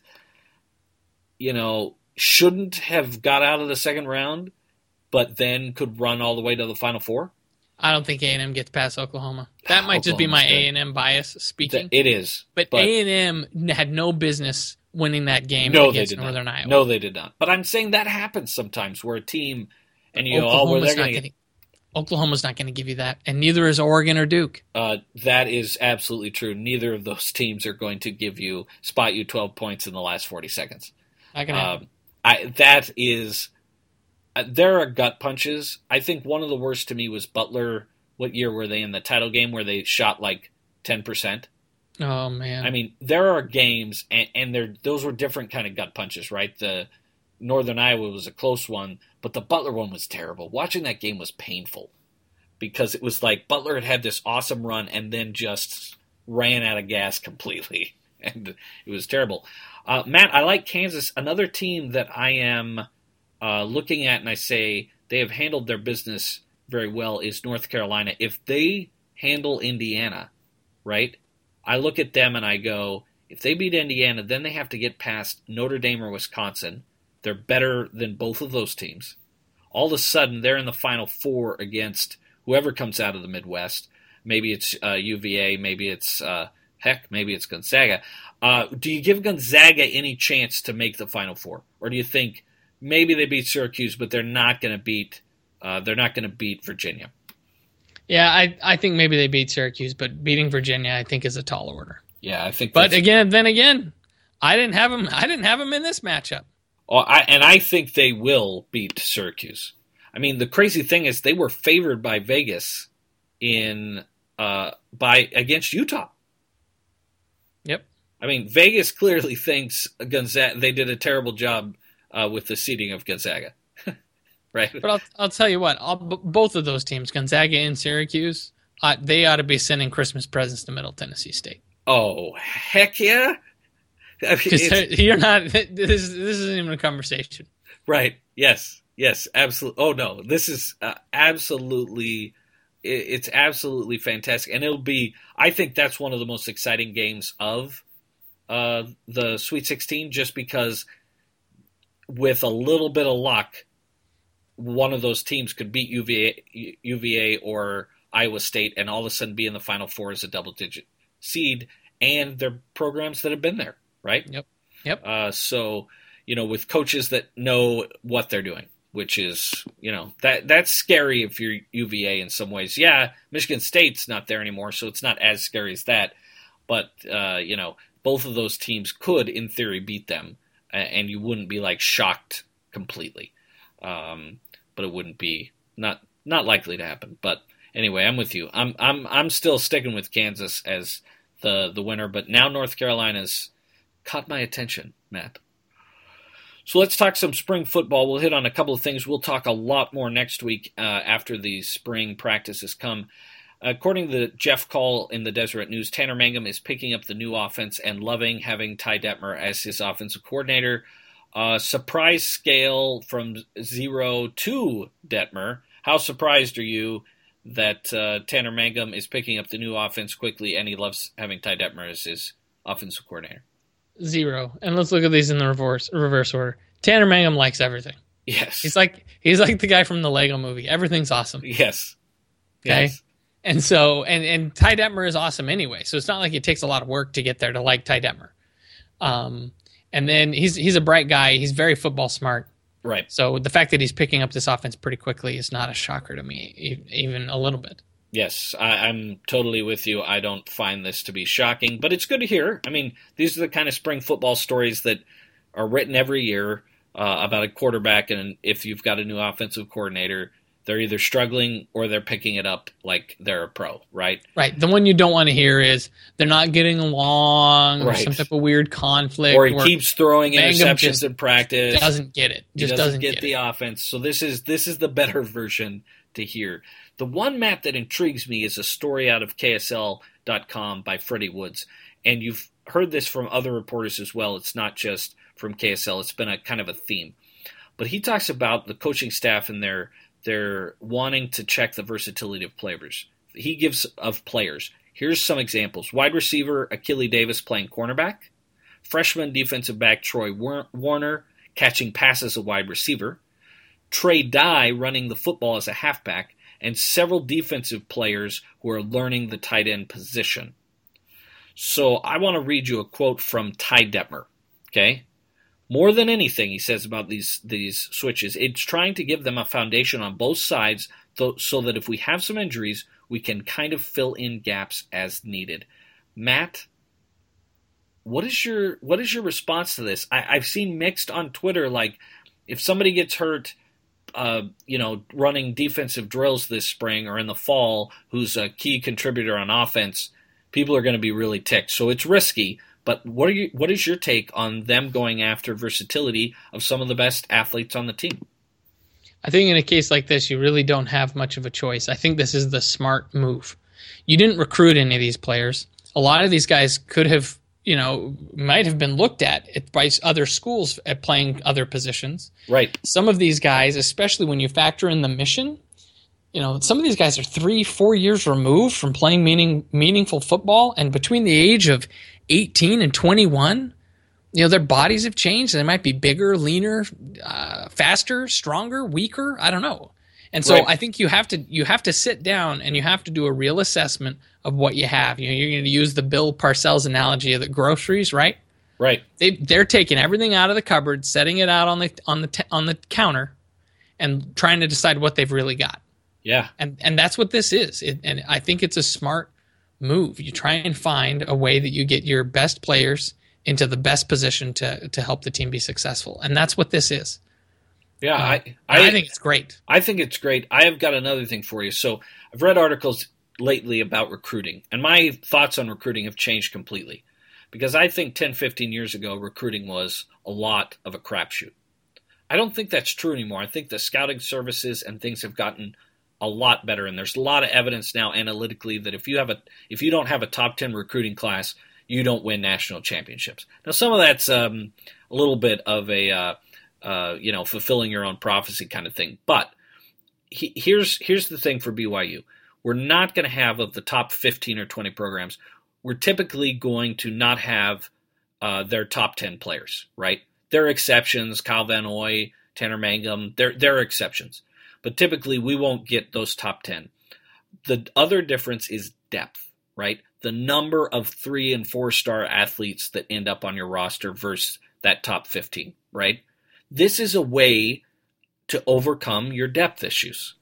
you know shouldn't have got out of the second round, but then could run all the way to the Final Four. I don't think A and M gets past Oklahoma. That might just be my Oklahoma's good. A and M bias speaking. It is, But but- A and M had no business winning that game No, they against did Northern not. Iowa. No, they did not. But I'm saying that happens sometimes where a team and you go, oh, well, Oklahoma's they're not going to gonna, get. Oklahoma's not going to give you that, and neither is Oregon or Duke. Uh, that is absolutely true. Neither of those teams are going to give you spot you twelve points in the last forty seconds. Not going to happen. Um, I that is uh, there are gut punches. I think one of the worst to me was Butler. What year were they in the title game where they shot like ten percent? Oh man! I mean, there are games, and, and they're, those were different kind of gut punches, right? The Northern Iowa was a close one, but the Butler one was terrible. Watching that game was painful because it was like Butler had had this awesome run and then just ran out of gas completely, and it was terrible. Uh, Matt, I like Kansas. Another team that I am uh, looking at, and I say they have handled their business very well, is North Carolina. If they handle Indiana, right? I look at them and I go, if they beat Indiana, then they have to get past Notre Dame or Wisconsin. They're better than both of those teams. All of a sudden, they're in the Final Four against whoever comes out of the Midwest. Maybe it's uh, U V A, maybe it's, uh, heck, maybe it's Gonzaga. Uh, do you give Gonzaga any chance to make the Final Four? Or do you think maybe they beat Syracuse, but they're not going to beat uh, they're not going to beat Virginia? Yeah, I I think maybe they beat Syracuse, but beating Virginia, I think, is a tall order. Yeah, I think. But that's- again, then again, I didn't have them. I didn't have them in this matchup. Oh, I, and I think they will beat Syracuse. I mean, the crazy thing is they were favored by Vegas in uh, by against Utah. Yep. I mean, Vegas clearly thinks Gonzaga they did a terrible job uh, with the seeding of Gonzaga, right? But I'll I'll tell you what, I'll, b- both of those teams, Gonzaga and Syracuse, uh, they ought to be sending Christmas presents to Middle Tennessee State. Oh, heck yeah! I mean, Because it's- you're not. This this isn't even a conversation. right? Yes, yes, absolutely. Oh no, this is uh, absolutely. it- It's absolutely fantastic, and it'll be. I think that's one of the most exciting games of uh, the Sweet sixteen, just because with a little bit of luck, one of those teams could beat U V A, U V A or Iowa State and all of a sudden be in the Final Four as a double-digit seed, and they're programs that have been there, right? Yep. Yep. Uh, so, you know, with coaches that know what they're doing, which is, you know, that that's scary if you're U V A in some ways. Yeah, Michigan State's not there anymore, so it's not as scary as that. But, uh, you know, both of those teams could, in theory, beat them, and you wouldn't be, like, shocked completely. Um, but it wouldn't be, not not likely to happen. But anyway, I'm with you. I'm I'm I'm still sticking with Kansas as the the winner, but now North Carolina's caught my attention, Matt. So let's talk some spring football. We'll hit on a couple of things. We'll talk a lot more next week uh, after the spring practices come. According to Jeff Call in the Deseret News, Tanner Mangum is picking up the new offense and loving having Ty Detmer as his offensive coordinator. Uh, surprise scale from zero to Detmer. How surprised are you that uh, Tanner Mangum is picking up the new offense quickly and he loves having Ty Detmer as his offensive coordinator? Zero. And let's look at these in the reverse reverse order. Tanner Mangum likes everything. Yes. He's like he's like the guy from the Lego movie. Everything's awesome. Yes. Okay. Yes. And so and, and Ty Detmer is awesome anyway. So it's not like it takes a lot of work to get there to like Ty Detmer. Um and then he's he's a bright guy. He's very football smart. Right. So the fact that he's picking up this offense pretty quickly is not a shocker to me, e- even a little bit. Yes, I, I'm totally with you. I don't find this to be shocking, but it's good to hear. I mean, these are the kind of spring football stories that are written every year uh, about a quarterback, and if you've got a new offensive coordinator, they're either struggling or they're picking it up like they're a pro, right? Right. The one you don't want to hear is they're not getting along or Right. some type of weird conflict. Or he keeps throwing Mangum interceptions just in practice. doesn't get it. He Just doesn't, doesn't, get, get, the it. offense. So this is this is the better version to hear. The one, Matt, that intrigues me is a story out of K S L dot com by Freddie Woods. And you've heard this from other reporters as well. It's not just from K S L. It's been a kind of a theme. But he talks about the coaching staff and their their wanting to check the versatility of players. He gives of players. Here's some examples. Wide receiver Achille Davis playing cornerback. Freshman defensive back Troy Warner catching passes as a wide receiver. Trey Dye running the football as a halfback. And several defensive players who are learning the tight end position. So I want to read you a quote from Ty Detmer. Okay? More than anything, he says about these, these switches, it's trying to give them a foundation on both sides th- so that if we have some injuries, we can kind of fill in gaps as needed. Matt, what is your what is your response to this? I, I've seen mixed on Twitter, like if somebody gets hurt, uh, you know, running defensive drills this spring or in the fall, who's a key contributor on offense, people are going to be really ticked. So it's risky. But what are you? What is your take on them going after versatility of some of the best athletes on the team? I think in a case like this, you really don't have much of a choice. I think this is the smart move. You didn't recruit any of these players. A lot of these guys could have, you know, might have been looked at by other schools at playing other positions. Right. Some of these guys, especially when you factor in the mission, you know, some of these guys are three, four years removed from playing meaning, meaningful football, and between the age of eighteen and twenty-one, you know, their bodies have changed. They might be bigger, leaner, uh, faster, stronger, weaker. I don't know. And so right. I think you have to you have to sit down and you have to do a real assessment of what you have. You know, you're going to use the Bill Parcells analogy of the groceries, right? Right. They they're taking everything out of the cupboard, setting it out on the on the t- on the counter, and trying to decide what they've really got. Yeah. And and that's what this is. It, and I think it's a smart move. You try and find a way that you get your best players into the best position to to help the team be successful. And that's what this is. Yeah, uh, I, I I think it's great. I think it's great. I have got another thing for you. So I've read articles lately about recruiting, and my thoughts on recruiting have changed completely. Because I think ten, fifteen years ago, recruiting was a lot of a crapshoot. I don't think that's true anymore. I think the scouting services and things have gotten a lot better, and there's a lot of evidence now analytically that if you have a if you don't have a top ten recruiting class, you don't win national championships. Now, some of that's um, a little bit of a uh, uh, you know fulfilling your own prophecy kind of thing. But he, here's here's the thing for B Y U: we're not going to have of the top fifteen or twenty programs. We're typically going to not have uh, their top ten players, right? There are exceptions: Kyle Van Noy, Tanner Mangum. There, there are exceptions. But typically, we won't get those top ten. The other difference is depth, right? The number of three- and four-star athletes that end up on your roster versus that top fifteen, right? This is a way to overcome your depth issues.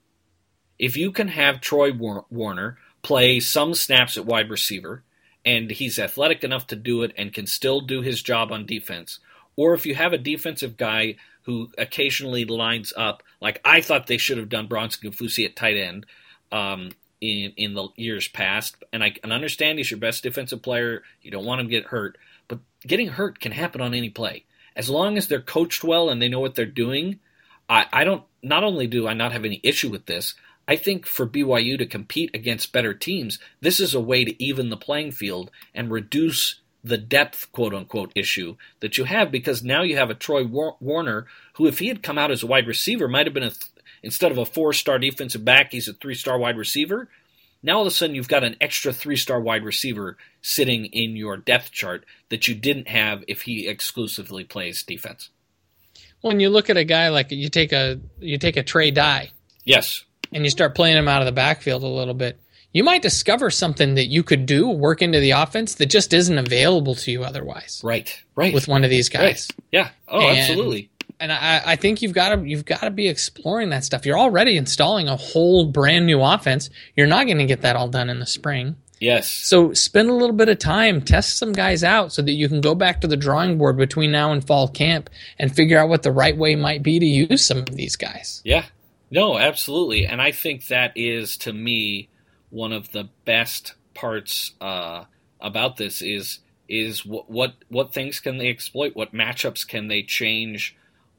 If you can have Troy Warner play some snaps at wide receiver, and he's athletic enough to do it and can still do his job on defense, or if you have a defensive guy who occasionally lines up, like I thought they should have done Bronson Kafusi at tight end um, in, in the years past, and I can understand he's your best defensive player, you don't want him to get hurt, but getting hurt can happen on any play. As long as they're coached well and they know what they're doing, I, I don't, not only do I not have any issue with this, I think for B Y U to compete against better teams, this is a way to even the playing field and reduce the depth, quote-unquote, issue that you have, because now you have a Troy War- Warner who, if he had come out as a wide receiver, might have been, a th- instead of a four-star defensive back, he's a three-star wide receiver. Now all of a sudden you've got an extra three-star wide receiver sitting in your depth chart that you didn't have if he exclusively plays defense. When you look at a guy like you take a you take a Trey Dye. Yes. And you start playing him out of the backfield a little bit, you might discover something that you could do, work into the offense that just isn't available to you otherwise. Right, right. With one of these guys. Right. Yeah. Oh, and, absolutely. And I, I think you've got to you've got to be exploring that stuff. You're already installing a whole brand new offense. You're not going to get that all done in the spring. Yes. So spend a little bit of time, test some guys out so that you can go back to the drawing board between now and fall camp and figure out what the right way might be to use some of these guys. Yeah. No, absolutely. And I think that is, to me, one of the best parts uh, about this is is what, what what things can they exploit? What matchups can they change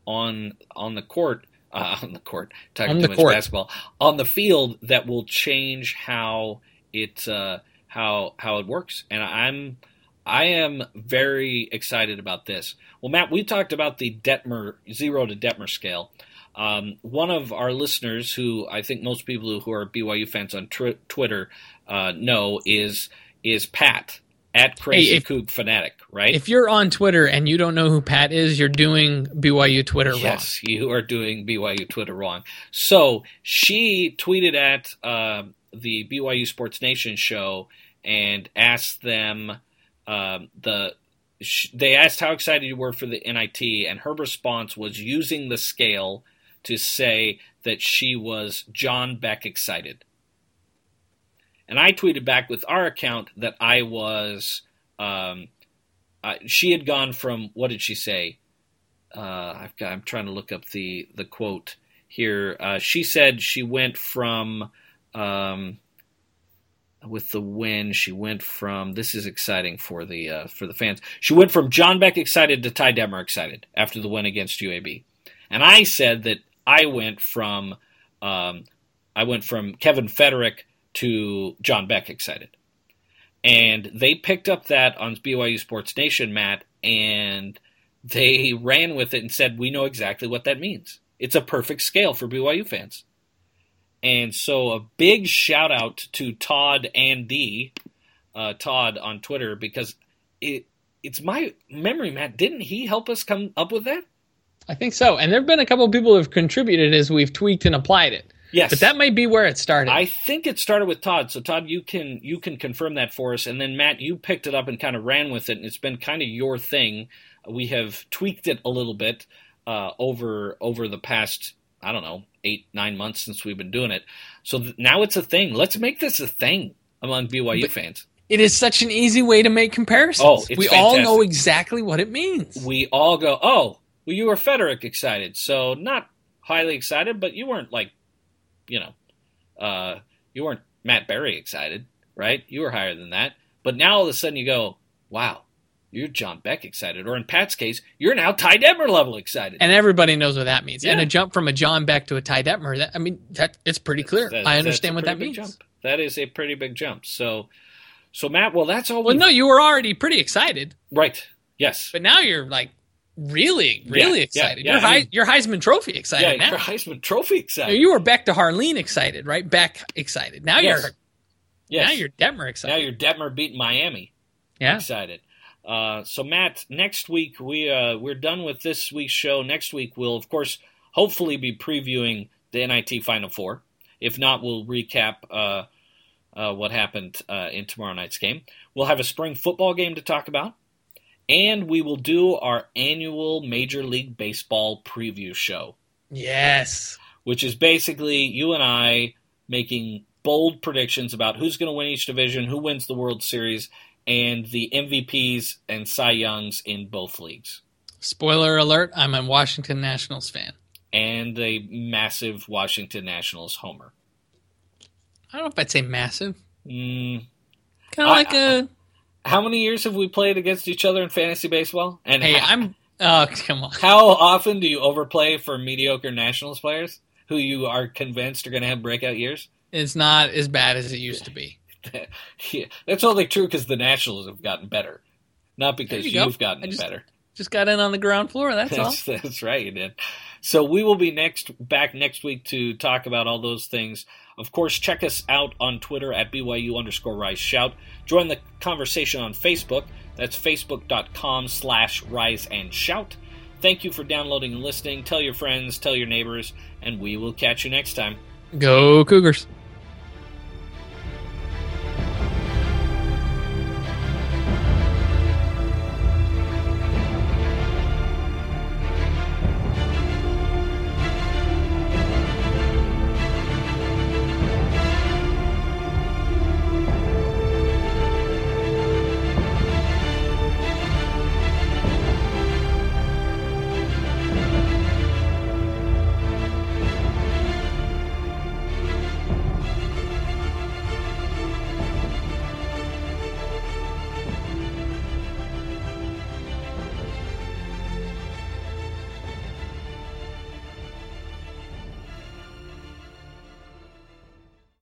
on on the court? Uh, on the court, talking on too the much court. basketball. On the field, that will change how it uh, how how it works. And I'm I am very excited about this. Well, Matt, we talked about the Detmer zero to Detmer scale. Um, one of our listeners, who I think most people who are B Y U fans on tr- Twitter uh, know, is is Pat at Crazy Hey, if, Coug Fanatic, right? If you're on Twitter and you don't know who Pat is, you're doing B Y U Twitter wrong. Yes, you are doing B Y U Twitter wrong. So she tweeted at uh, the B Y U Sports Nation show and asked them um, the. They asked how excited you were for the N I T, and her response was using the scale to say that she was John Beck excited. And I tweeted back with our account that I was, um, uh, she had gone from, what did she say? Uh, I've got, I'm trying to look up the, the quote here. Uh, she said she went from, um, with the win, she went from, this is exciting for the uh, for the fans, she went from John Beck excited to Ty Detmer excited after the win against U A B. And I said that I went from um, I went from Kevin Federick to John Beck excited. And they picked up that on B Y U Sports Nation, Matt, and they ran with it and said, we know exactly what that means. It's a perfect scale for B Y U fans. And so a big shout out to Todd and D, uh, Todd on Twitter, because it it's my memory, Matt. Didn't he help us come up with that? I think so. And there have been a couple of people who have contributed as we've tweaked and applied it. Yes. But that might be where it started. I think it started with Todd. So Todd, you can you can confirm that for us. And then Matt, you picked it up and kind of ran with it, and it's been kind of your thing. We have tweaked it a little bit uh, over over the past, I don't know, eight, nine months since we've been doing it. So th- now it's a thing. Let's make this a thing among B Y U but fans. It is such an easy way to make comparisons. Oh, it's we fantastic. all know exactly what it means. We all go, oh, well, you were Federick excited. So not highly excited, but you weren't like, you know, uh, you weren't Matt Berry excited, right? You were higher than that. But now all of a sudden you go, wow, you're John Beck excited. Or in Pat's case, you're now Ty Detmer level excited. And everybody knows what that means. Yeah. And a jump from a John Beck to a Ty Detmer, that, I mean, that it's pretty clear. That, I understand what that big means. Jump. That is a pretty big jump. So, so Matt, well, that's all. Well, no, you were already pretty excited. Right. Yes. But now you're like really, really yeah, excited. Yeah, yeah, you're, I Hei- mean, you're Heisman Trophy excited yeah, now. you're Heisman Trophy excited. You were Beck to Harleen excited, right? Beck excited. Now yes. you're yes. now you're Detmer excited. Now you're Detmer beating Miami. Yeah. Excited. Uh, so Matt, next week we uh, we're done with this week's show. Next week we'll of course hopefully be previewing the N I T Final Four. If not, we'll recap uh, uh, what happened uh, in tomorrow night's game. We'll have a spring football game to talk about. And we will do our annual Major League Baseball preview show. Yes. Which is basically you and I making bold predictions about who's going to win each division, who wins the World Series, and the M V Ps and Cy Youngs in both leagues. Spoiler alert, I'm a Washington Nationals fan. And a massive Washington Nationals homer. I don't know if I'd say massive. Mm, kind of like a... How many years have we played against each other in fantasy baseball? And hey, how, I'm... Oh, come on. How often do you overplay for mediocre Nationals players who you are convinced are going to have breakout years? It's not as bad as it used to be. Yeah, that's only true because the Nationals have gotten better, not because you you've go. gotten just, better. Just got in on the ground floor, that's, that's all. That's right, you did. So we will be next back next week to talk about all those things. Of course, check us out on Twitter at B Y U underscore Rise Shout. Join the conversation on Facebook. That's facebook.com slash Rise and Shout. Thank you for downloading and listening. Tell your friends, tell your neighbors, and we will catch you next time. Go Cougars.